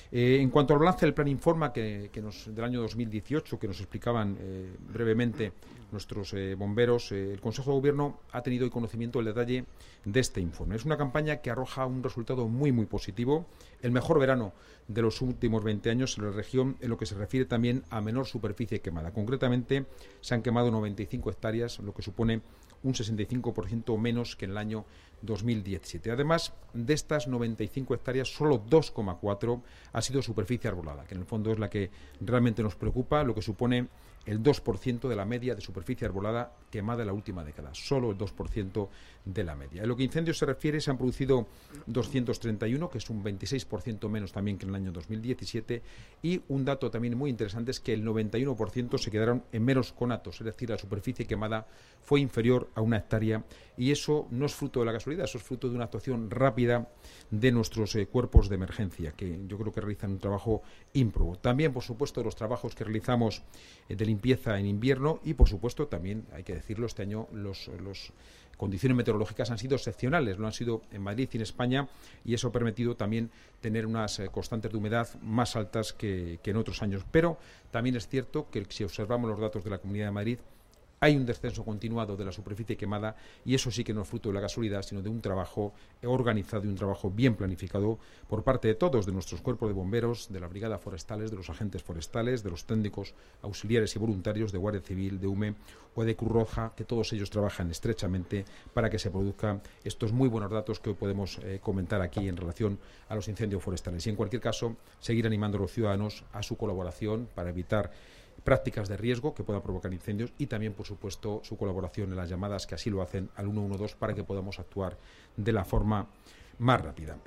En cuanto al balance del Plan Informa del año 2018, que nos explicaban brevemente nuestros bomberos, el Consejo de Gobierno ha tenido hoy conocimiento del detalle de este informe. Es una campaña que arroja un resultado muy, muy positivo, el mejor verano de los últimos 20 años en la región, en lo que se refiere también a menor superficie quemada. Concretamente, se han quemado 95 hectáreas, lo que supone un 65% menos que en el año 2017. Además, de estas 95 hectáreas, solo 2,4 ha sido superficie arbolada, que en el fondo es la que realmente nos preocupa, lo que supone el 2% de la media de superficie arbolada quemada en la última década, solo el 2% de la media. En lo que incendios se refiere, se han producido 231, que es un 26% menos también que en el año 2017, y un dato también muy interesante es que el 91% se quedaron en meros conatos, es decir, la superficie quemada fue inferior a 1 hectárea, y eso no es fruto de la casualidad, eso es fruto de una actuación rápida de nuestros cuerpos de emergencia, que yo creo que realizan un trabajo ímprobo. También, por supuesto, los trabajos que realizamos de limpieza en invierno y, por supuesto, también, hay que decirlo, este año los condiciones meteorológicas han sido excepcionales, lo han sido en Madrid y en España, y eso ha permitido también tener unas constantes de humedad más altas que en otros años. Pero también es cierto que si observamos los datos de la Comunidad de Madrid, hay un descenso continuado de la superficie quemada, y eso sí que no es fruto de la casualidad, sino de un trabajo organizado y un trabajo bien planificado por parte de todos, de nuestros cuerpos de bomberos, de las brigadas forestales, de los agentes forestales, de los técnicos auxiliares y voluntarios de Guardia Civil, de UME o de Cruz Roja, que todos ellos trabajan estrechamente para que se produzcan estos muy buenos datos que hoy podemos comentar aquí en relación a los incendios forestales. Y en cualquier caso, seguir animando a los ciudadanos a su colaboración para evitar prácticas de riesgo que puedan provocar incendios, y también, por supuesto, su colaboración en las llamadas que así lo hacen al 112 para que podamos actuar de la forma más rápida.